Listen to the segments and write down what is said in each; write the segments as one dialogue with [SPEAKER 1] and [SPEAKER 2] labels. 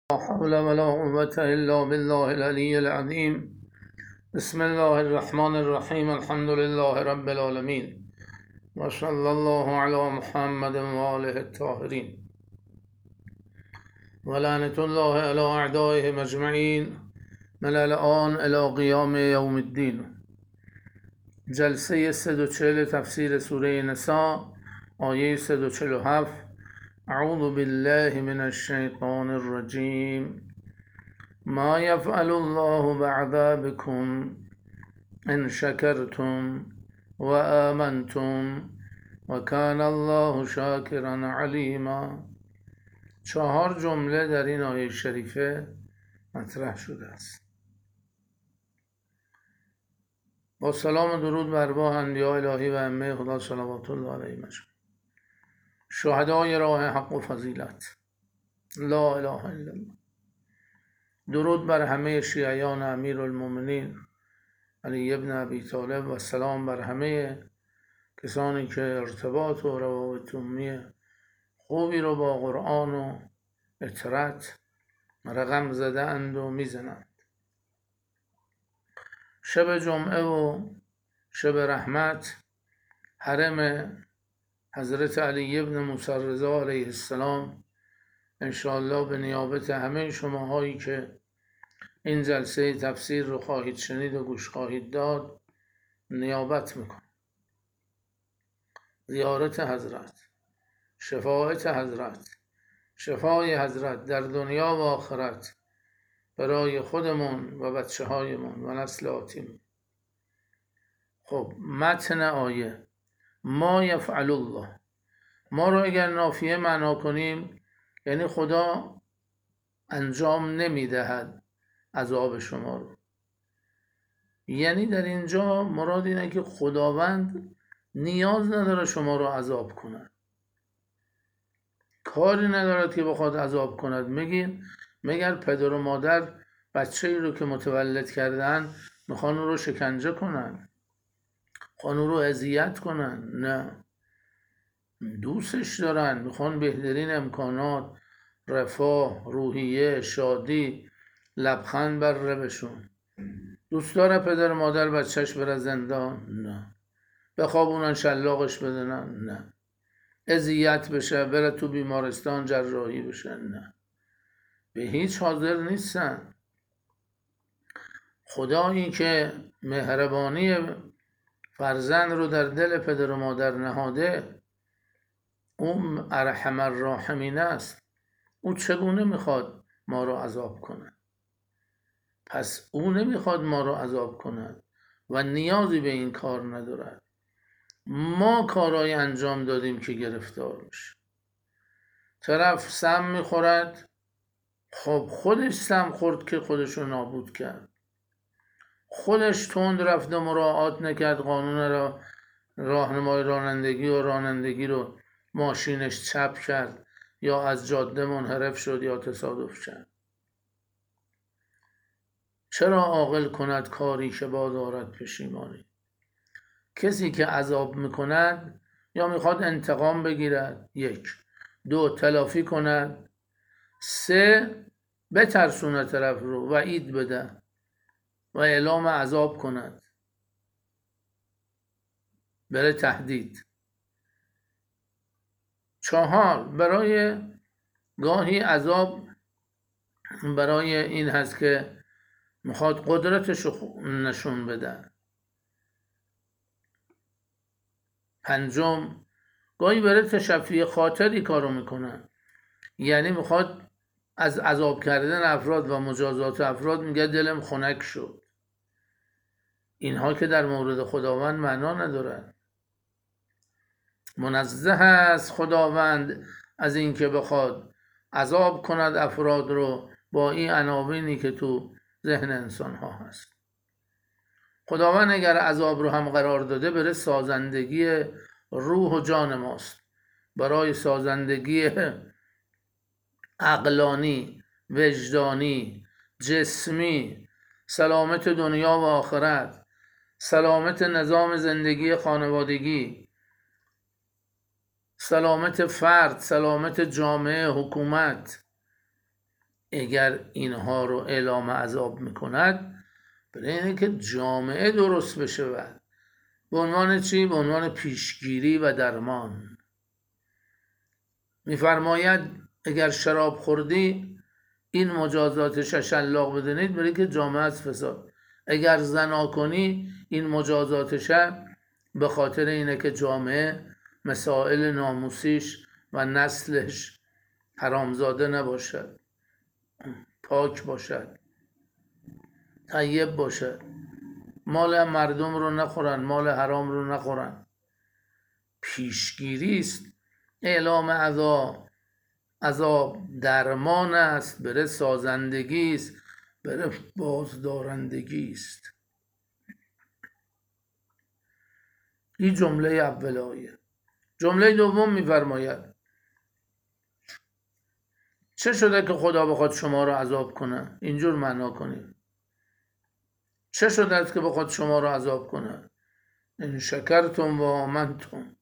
[SPEAKER 1] حول ولا قوة إلا بالله العلي العظيم. بسم الله الرحمن الرحيم. الحمد لله رب العالمين، وصلى الله على محمد وآله الطاهرين، ولعنة الله على أعدائهم أجمعين من الآن إلى قيام يوم الدين. جلسه 140 تفسیر سوره نساء، آیه 147. اعوذ بالله من الشیطان الرجیم. ما يفعل الله بعد بكم إن شكرتم وآمنتم وكان الله شاکرا علیما. 4 جمله در این آیه شریفه مطرح شده است. با سلام و درود بر با انبیاء الهی و ائمه خدا صلوات الله علیهم اجمعین، شهدای راه حق و فضیلت، لا اله الا الله. درود بر همه شیعیان امیرالمومنین علی ابن ابی طالب و سلام بر همه کسانی که ارتباط و روابط عمومی خوبی رو با قرآن و اطرت رقم زده اند و میزنند. شب جمعه و شب رحمت، حرم حضرت علی ابن موسی رضا علیه السلام انشاءالله به نیابت همه شماهایی که این جلسه تفسیر رو خواهید شنید و گوش خواهید داد نیابت میکنم. زیارت حضرت، شفاعت حضرت، شفای حضرت در دنیا و آخرت برای خودمون و بچه هایمون و نسل آتیم. خب متن آیه ما یفعل الله، ما رو اگر نافیه معنا کنیم یعنی خدا انجام نمیدهد عذاب شما رو. یعنی در اینجا مراد اینه که خداوند نیاز نداره شما رو عذاب کند، کاری ندارد که بخواد عذاب کند. مگر پدر و مادر بچه ای رو که متولد کردن میخوان او رو شکنجه کنن، میخوان او رو اذیت کنن؟ نه، دوستش دارن، میخوان بهترین امکانات، رفاه، روحیه، شادی، لبخند بر لبشون. دوست داره پدر و مادر بچهش بره زندان؟ نه. بخوابونن شلاقش بدنن؟ نه. اذیت بشه، بره تو بیمارستان جراحی بشه؟ نه. به هیچ حاضر نیستن. خدایی که مهربانی فرزند رو در دل پدر و مادر نهاده، اون ارحم الراحمین است. او چگونه میخواد ما رو عذاب کنه؟ پس او نمیخواد ما رو عذاب کند و نیازی به این کار ندارد. ما کارهای انجام دادیم که گرفتار میشه. طرف سم میخورد، خب خودش سم خورد که خودش رو نابود کرد. خودش تند رفت و مراعات نکرد قانون را، راهنمای رانندگی رو ماشینش چپ کرد یا از جاده منحرف شد یا تصادف کرد. چرا عاقل کند کاری که با دارد پشیمانی؟ کسی که عذاب میکند یا میخواد انتقام بگیرد، 1. 2 تلافی کند، 3 بترسونه طرف رو، وعید بده و اعلام عذاب کند، بره تهدید. 4 برای گاهی عذاب برای این هست که میخواد قدرتش رو نشون بده. 5 گاهی برای تشفی خاطری کارو میکنن، یعنی میخواد از عذاب کردن افراد و مجازات افراد میگه دلم خنک شد. اینها که در مورد خداوند معنا ندارن. منزه است خداوند از این که بخواد عذاب کند افراد رو با این عناوینی که تو ذهن انسان ها هست. خداوند اگر عذاب رو هم قرار داده برای سازندگی روح و جان ماست، برای سازندگی عقلانی، وجدانی، جسمی، سلامت دنیا و آخرت، سلامت نظام زندگی خانوادگی، سلامت فرد، سلامت جامعه، حکومت، اگر اینها رو اعلام عذاب میکند برای اینه که جامعه درست بشه. به عنوان چی؟ به عنوان پیشگیری و درمان. میفرماید اگر شراب خوردی این مجازات شلاق بدونید برای که جامعه از فساد. اگر زنا کنی این مجازاتش به خاطر اینه که جامعه مسائل ناموسیش و نسلش حرامزاده نباشد، پاک باشد، طیب باشد، مال مردم رو نخورن، مال حرام رو نخورن. پیشگیری است. اعلام عذاب درمان است، بره سازندگی است، بره بازدارندگی است. این جمله اول آیه. جمله دوم میفرماید چه شده که خدا بخواد شما رو عذاب کنه؟ اینجور معنا کنید. چه شده است که بخواد شما رو عذاب کنه؟ ان شکرتم و آمنتم.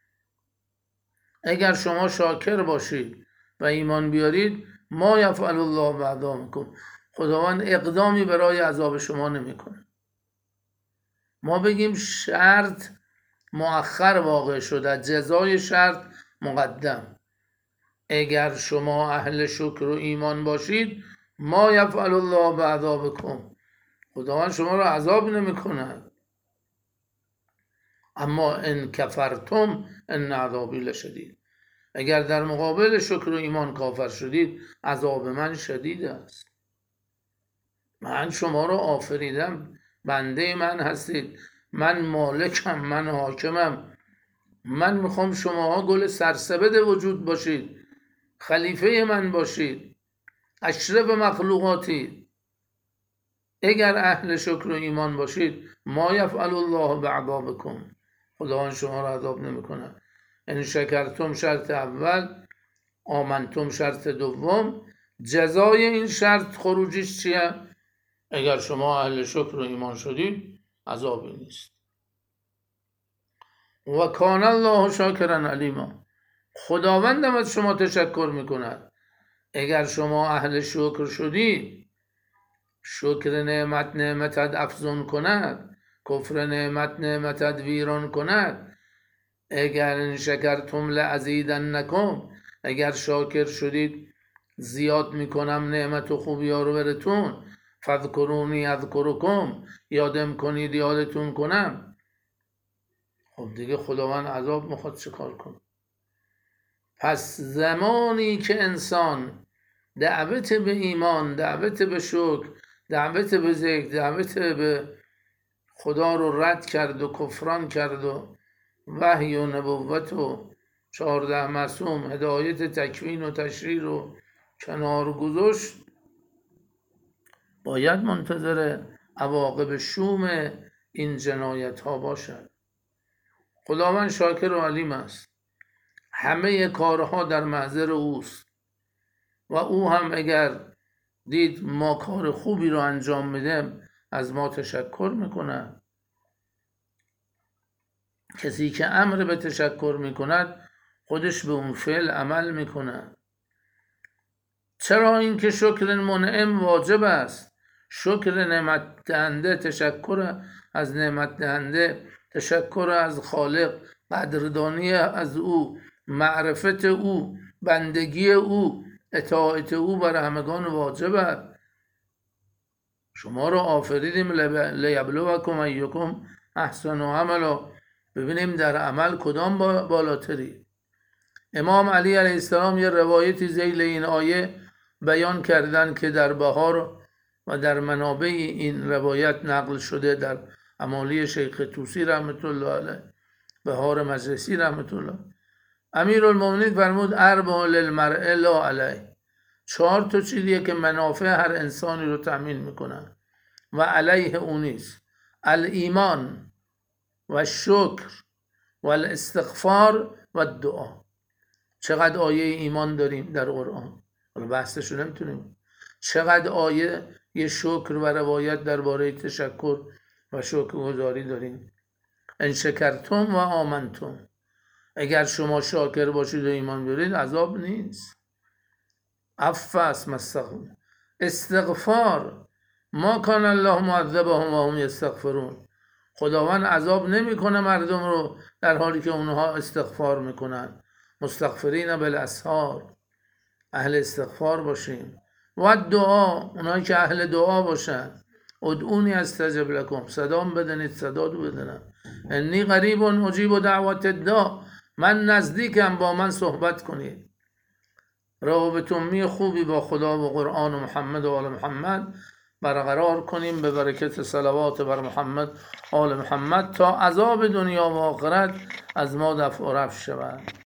[SPEAKER 1] اگر شما شاکر باشید و ایمان بیارید، ما یفعل الله بعذابکم، خداوند اقدامی برای عذاب شما نمیکنه. ما بگیم شرط مؤخر واقع شده، جزای شرط مقدم. اگر شما اهل شکر و ایمان باشید، ما یفعل الله بعذابکم، خداوند شما رو عذاب نمیکنه. اما ان کفرتم ان عذابی لشدید، اگر در مقابل شکر و ایمان کافر شدید، عذاب من شدید است. من شما رو آفریدم، بنده من هستید، من مالکم، من حاکمم، من میخوام شماها گل سرسبد وجود باشید، خلیفه من باشید، اشرف مخلوقاتی. اگر اهل شکر و ایمان باشید، ما یفعل الله بعذابکم، خداوند شما رو عذاب نمیکنه. ان شکرتم شرط اول، آمنتم شرط دوم. جزای این شرط خروجیش چیه؟ اگر شما اهل شکر و ایمان شدید، عذابی نیست. و کان الله شاکرا علیما، خداوندم از شما تشکر میکند. اگر شما اهل شکر شدی، شکر نعمتت افزون کند، کفر نعمتت ویران کند. اگر ان شکرتم لازیدنکم، اگر شاکر شدید زیاد میکنم نعمت و خوبی ها رو براتون. فذکرونی اذکرکم، یادم کنید یادتون کنم. خب دیگه خداوند عذاب میخواد چه کار کنه؟ پس زمانی که انسان دعوت به ایمان، دعوت به شکر، دعوت به ذکر، دعوت به خدا رو رد کرد و کفران کرد و وحی و نبوت و 14 معصوم، هدایت تکوین و تشریع رو کنار گذاشت، باید منتظر عواقب شوم این جنایت ها باشد. خداوند شاکر و علیم است، همه کارها در محضر اوست و او هم اگر دید ما کار خوبی رو انجام میدیم، از ما تشکر میکنه. کسی که امر به تشکر میکند، خودش به اون فعل عمل میکنه. چرا اینکه شکر منعم واجب است. شکر نعمت دهنده، تشکر از نعمت دهنده، تشکر از خالق، قدردانی از او، معرفت او، بندگی او، اطاعت او بر همگان واجب است. شما رو آفریدیم لیبلوکم ایکم احسن عملا، ببینیم در عمل کدام بالاتری. امام علی علیه السلام یه روایتی ذیل این آیه بیان کردن که در بهار و در منابع این روایت نقل شده، در امالی شیخ طوسی رحمت الله علیه، بهار مجلسی رحمت الله. امیرالمومنین فرمود اربع للمرء لا علیه، 4 چیزیه که منافع هر انسانی رو تأمین میکنن و علیه اونیست: الایمان و الشکر و الاستغفار و الدعا. چقدر آیه ایمان داریم در قرآن، حالا بحثش رو نمیتونیم. چقدر آیه یه شکر و روایت درباره تشکر و شکرگزاری داریم. ان شکرتم و آمنتم، اگر شما شاکر باشید و ایمان بیارید، عذاب نیست. عفو است مستقیم. استغفار، ما کان الله معذبهم و هم یستغفرون، خداوند عذاب نمیکنه مردم رو در حالی که اونها استغفار میکنن. مستغفرین بالاسحار، اهل استغفار باشیم. و دعا، اونایی که اهل دعا باشن. ادعونی استجب لکم، صدام بدنید صداتو بدنم. انی قریب اجیب دعوت الداع، من نزدیکم، با من صحبت کنید. روابط خوبی با خدا و قرآن و محمد و آل محمد برقرار کنیم به برکت صلوات بر محمد آل محمد، تا عذاب دنیا و آخرت از ما دفع و رفع شود.